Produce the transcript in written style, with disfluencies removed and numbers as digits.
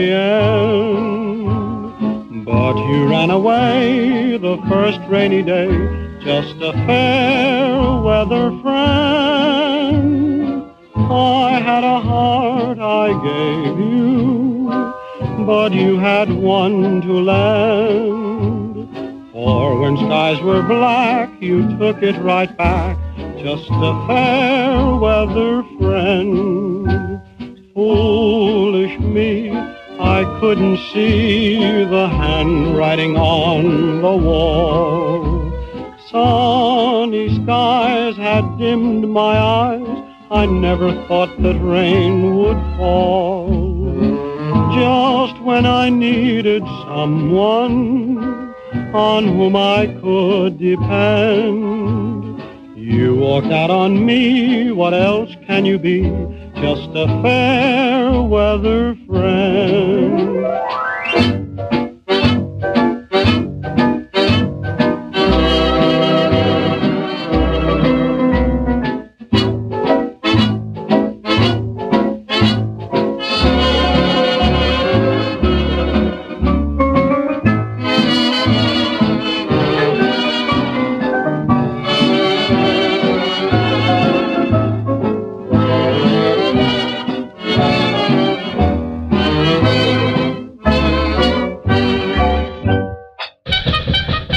the end. But you ran away the first rainy day, just a fair weather friend. I had a heart I gave you, but you had one to lend. For when skies were black, you took it right back, just a fair weather friend. Foolish me, I couldn't see the handwriting on the wall. Sunny skies had dimmed my eyes, I never thought that rain would fall. Just when I needed someone on whom I could depend, you walked out on me. What else can you be? Just a fair weather friend.